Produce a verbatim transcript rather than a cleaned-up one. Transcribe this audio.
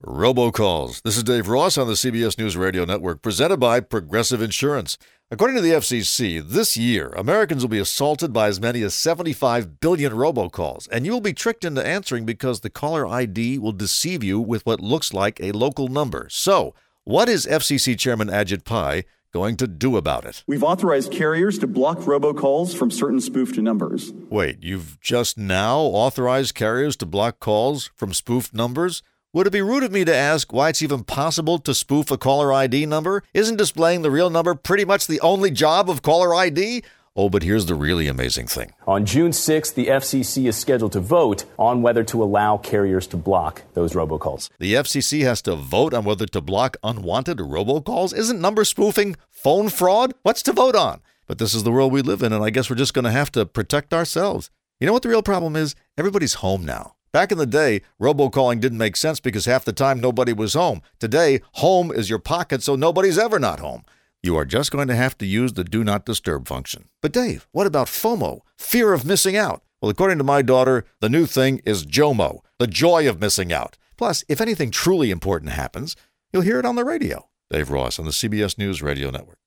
Robocalls. This is Dave Ross on the C B S News Radio Network, presented by Progressive Insurance. According to the F C C, this year, Americans will be assaulted by as many as seventy-five billion robocalls, and you will be tricked into answering because the caller I D will deceive you with what looks like a local number. So, what is F C C Chairman Ajit Pai going to do about it? We've authorized carriers to block robocalls from certain spoofed numbers. Wait, you've just now authorized carriers to block calls from spoofed numbers? Would it be rude of me to ask why it's even possible to spoof a caller I D number? Isn't displaying the real number pretty much the only job of caller I D? Oh, but here's the really amazing thing. On June sixth, the F C C is scheduled to vote on whether to allow carriers to block those robocalls. The F C C has to vote on whether to block unwanted robocalls? Isn't number spoofing phone fraud? What's to vote on? But this is the world we live in, and I guess we're just going to have to protect ourselves. You know what the real problem is? Everybody's home now. Back in the day, robocalling didn't make sense because half the time nobody was home. Today, home is your pocket, so nobody's ever not home. You are just going to have to use the Do Not Disturb function. But Dave, what about FOMO, fear of missing out? Well, according to my daughter, the new thing is JOMO, the joy of missing out. Plus, if anything truly important happens, you'll hear it on the radio. Dave Ross on the C B S News Radio Network.